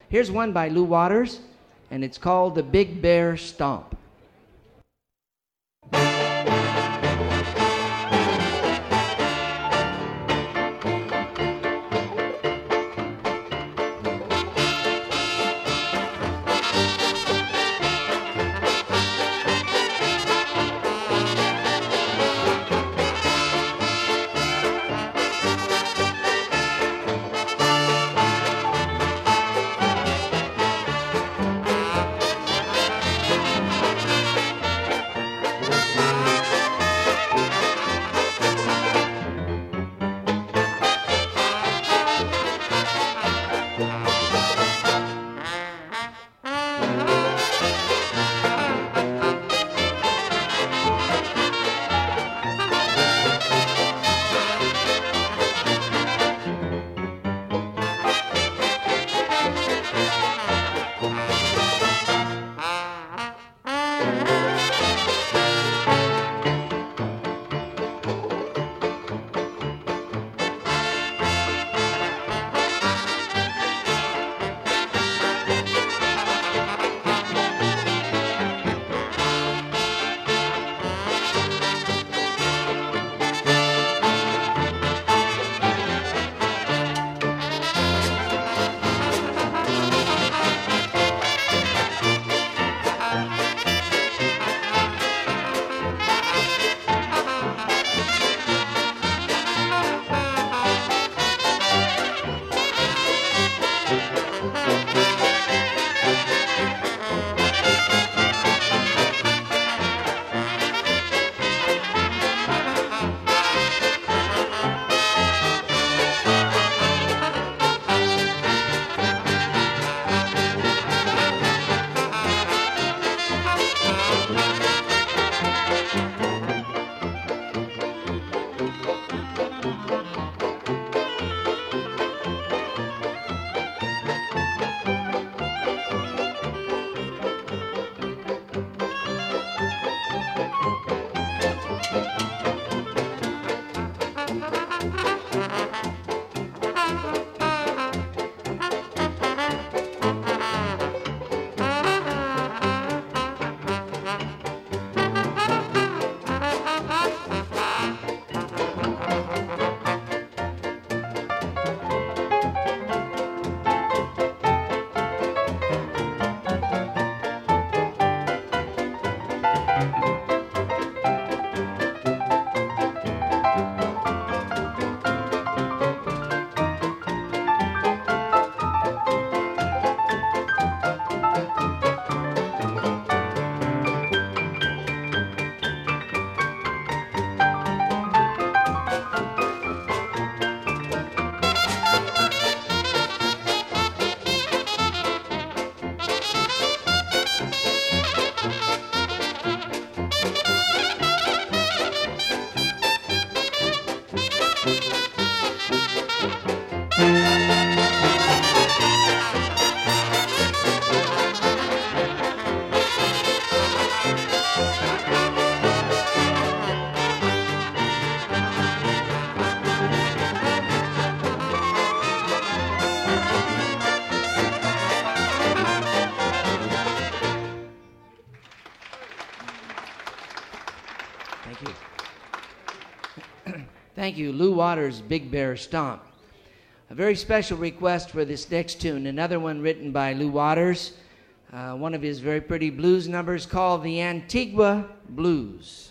Here's one by Lou Waters, and it's called The Big Bear Stomp. Thank you, Lou Waters, Big Bear Stomp. A very special request for this next tune, another one written by Lou Waters, one of his very pretty blues numbers called the Antigua Blues.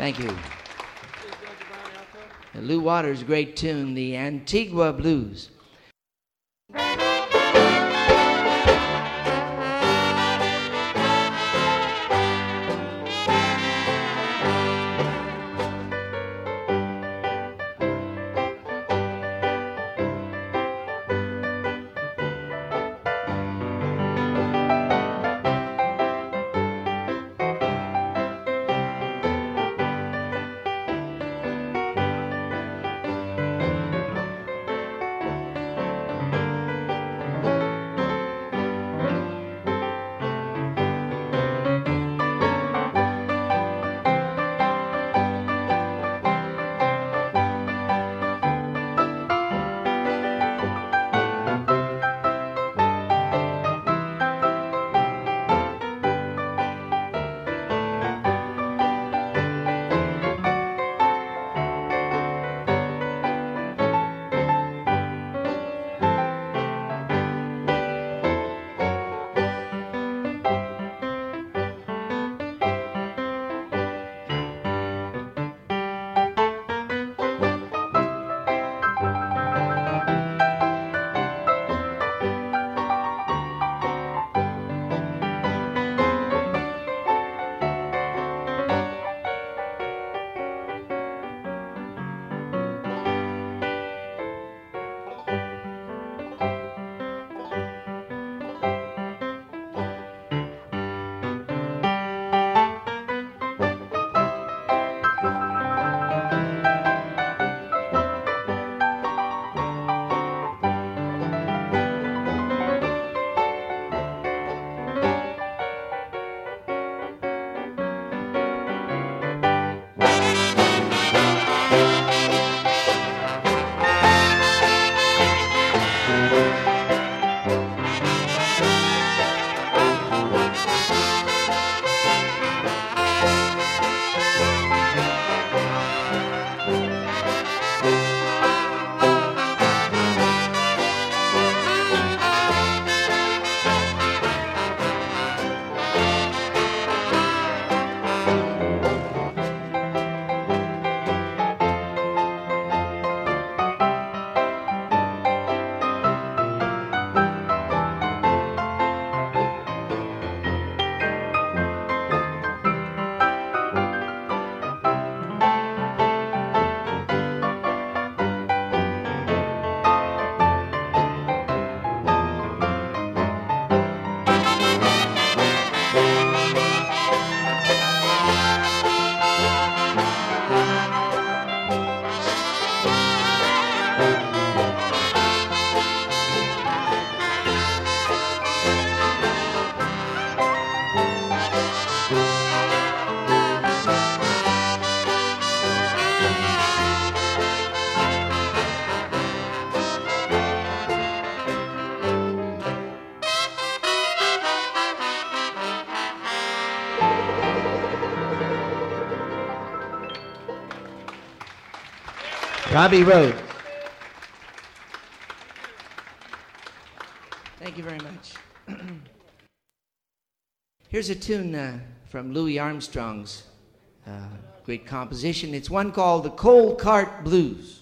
Thank you. Lou Waters' great tune, the Antigua Blues. Robbie Road. Thank you very much. Here's a tune from Louis Armstrong's great composition. It's one called the Coal Cart Blues.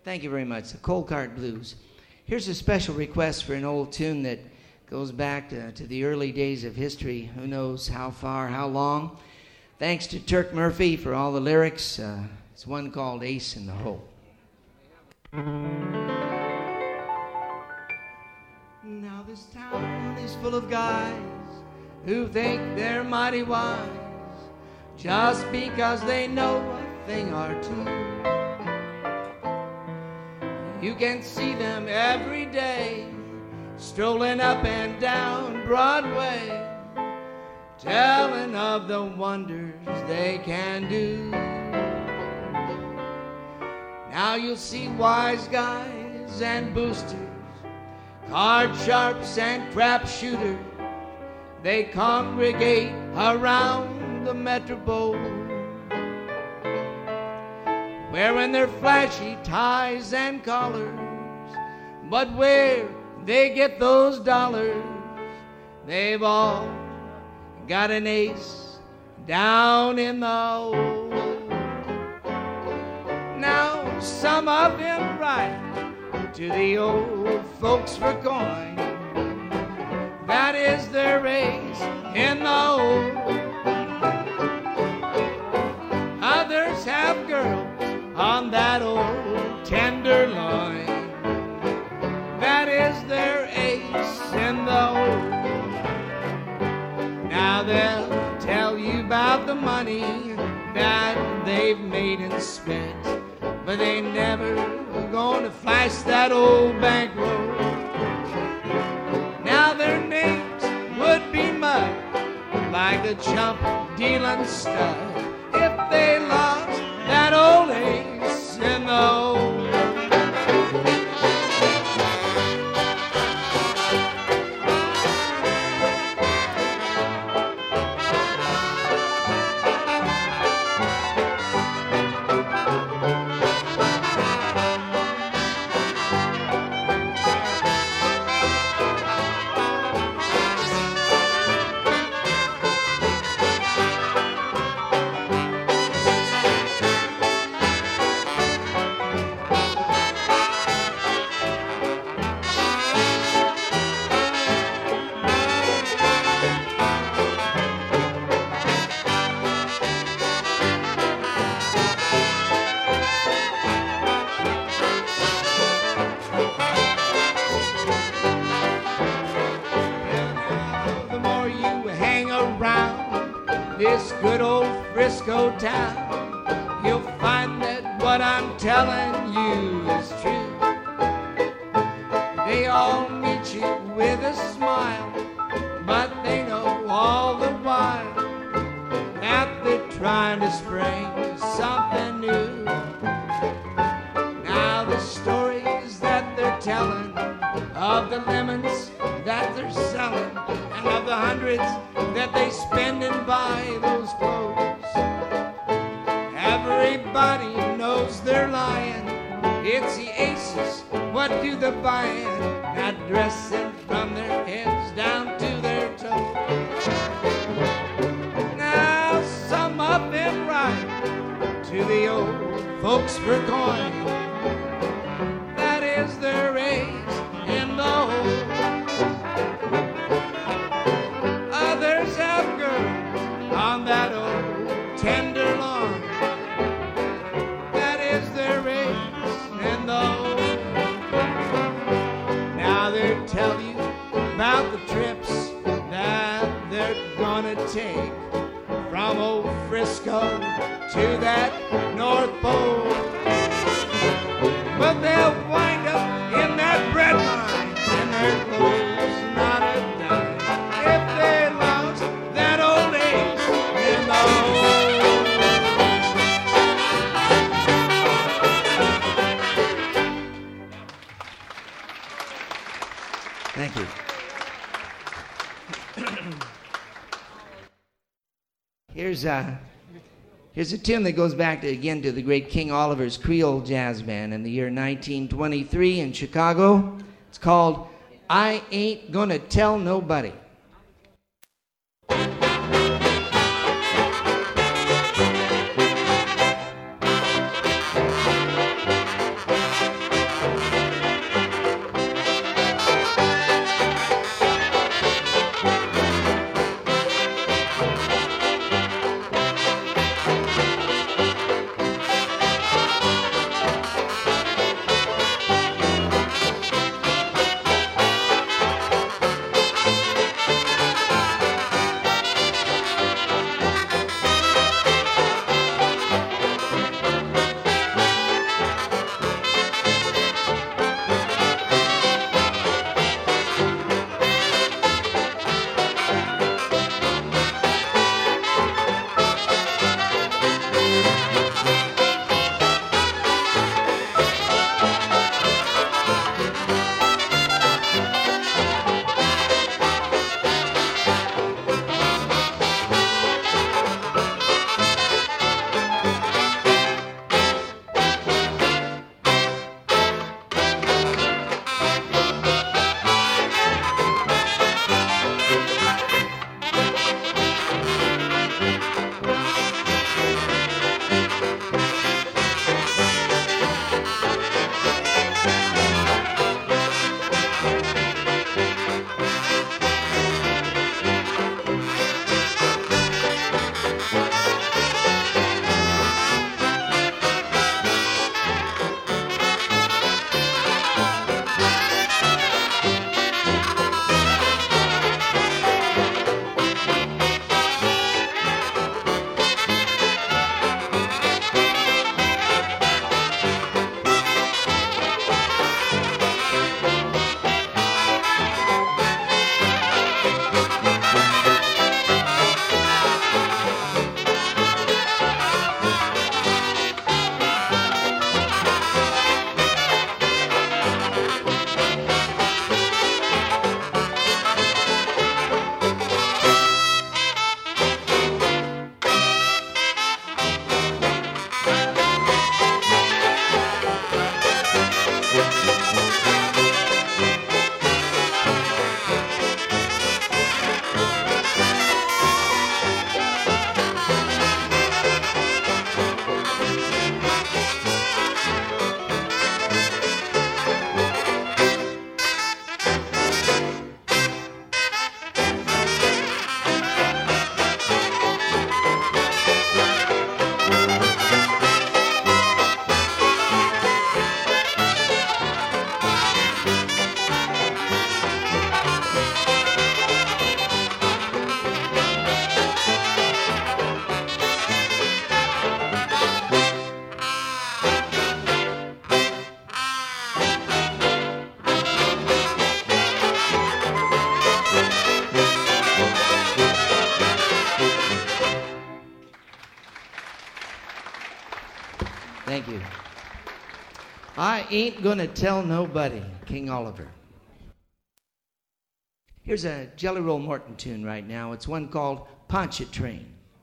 Thank you very much. The Cold Cart Blues. Here's a special request for an old tune that goes back to the early days of history. Who knows how far, how long. Thanks to Turk Murphy for all the lyrics. It's one called Ace in the Hole. Now this town is full of guys who think they're mighty wise just because they know a thing or two. You can see them every day strolling up and down Broadway, telling of the wonders they can do. Now you'll see wise guys and boosters, card sharps and crap shooters. They congregate around the Metropole, wearing their flashy ties and collars. But where they get those dollars, they've all got an ace down in the hole. Now some of them write to the old folks for coin. That is their ace in the hole. Others have girls on that old tenderloin. That is their ace in the hole. Now they'll tell you about the money that they've made and spent, but they never gonna flash that old bankroll. Now their names would be mud like a chump dealing stud if they lost that old ace in the hole. This good old Frisco town, you'll find that what I'm telling you is true. They all meet you with a smile, but they know all the while that they're trying to spring something new. Now the stories that they're telling of the lemons that they're selling and of the hundreds that they spend and buy those clothes. Everybody knows they're lying. It's the aces, what do the buying? Not dressing from their heads down to their toes. Now some of them write to the old folks for coin. That is their ace in the hole. Others have girls on that old tenderloin. That is their ace in the hole. Now they tell you about the trips that they're gonna take from old Frisco to that North Pole. But they'll wind up in that bread line in their clothes, not a dime, if they lost that old ace in the hole. Thank you. Here's a tune that goes back again to the great King Oliver's Creole Jazz Band in the year 1923 in Chicago. It's called I Ain't Gonna Tell Nobody. I ain't gonna tell nobody, King Oliver. Here's a Jelly Roll Morton tune right now. It's one called Pontchartrain.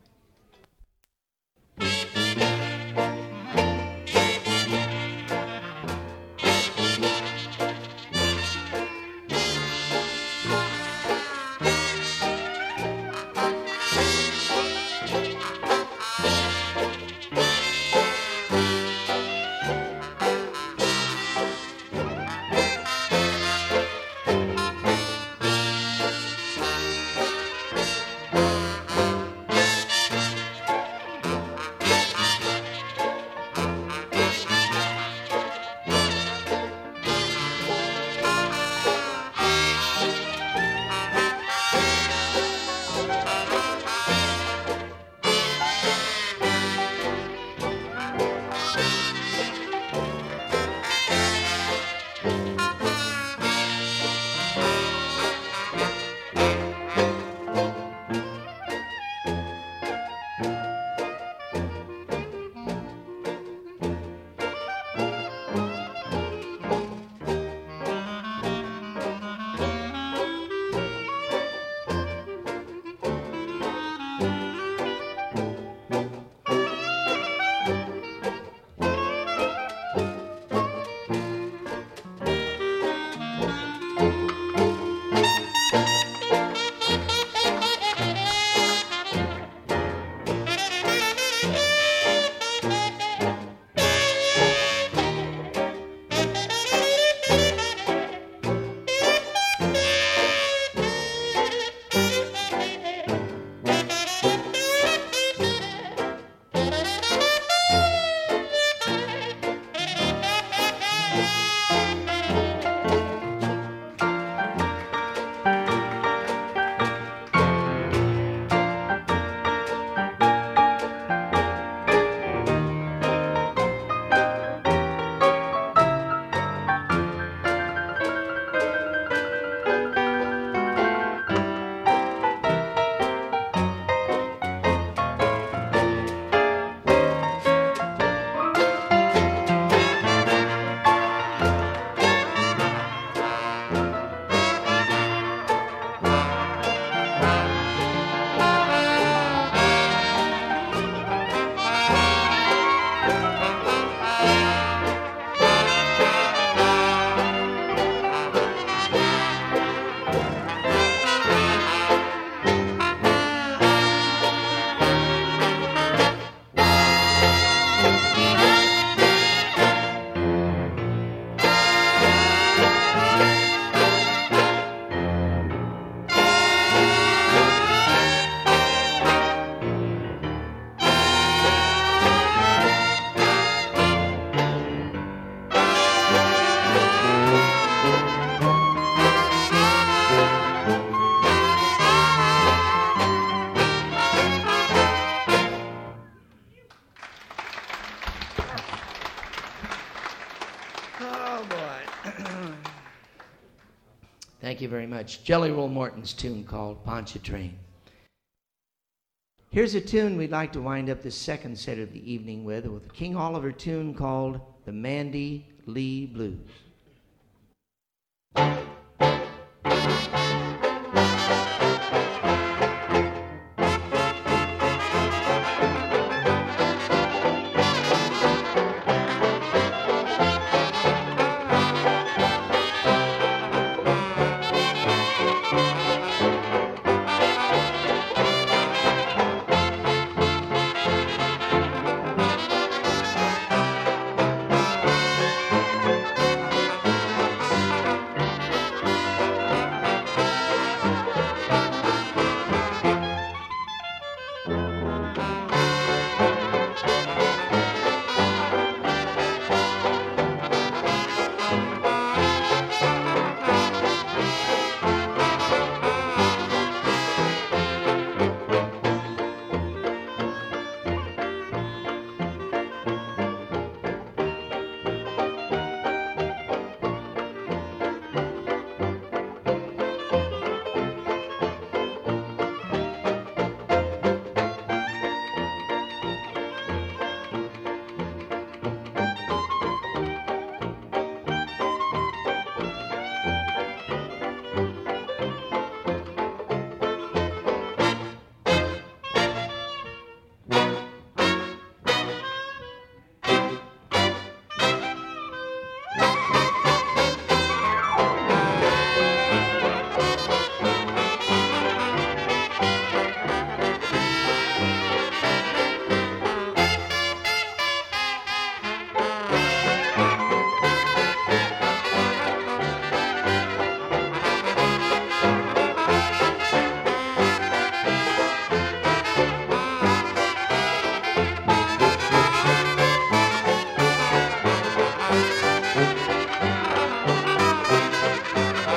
Thank you very much. Jelly Roll Morton's tune called Pontchartrain. Here's a tune we'd like to wind up this second set of the evening with a King Oliver tune called the Mandy Lee Blues.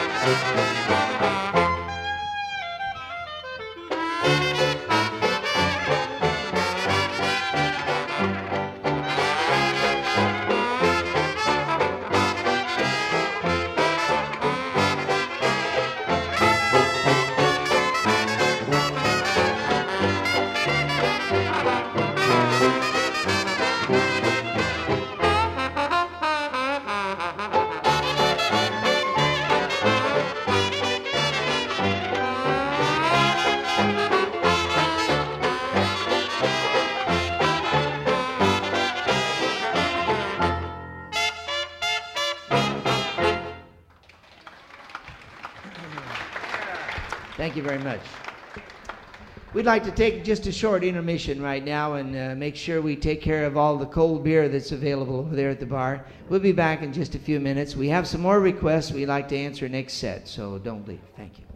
Thank you very much. We'd like to take just a short intermission right now and make sure we take care of all the cold beer that's available over there at the bar. We'll be back in just a few minutes. We have some more requests we'd like to answer next set, so don't leave. Thank you.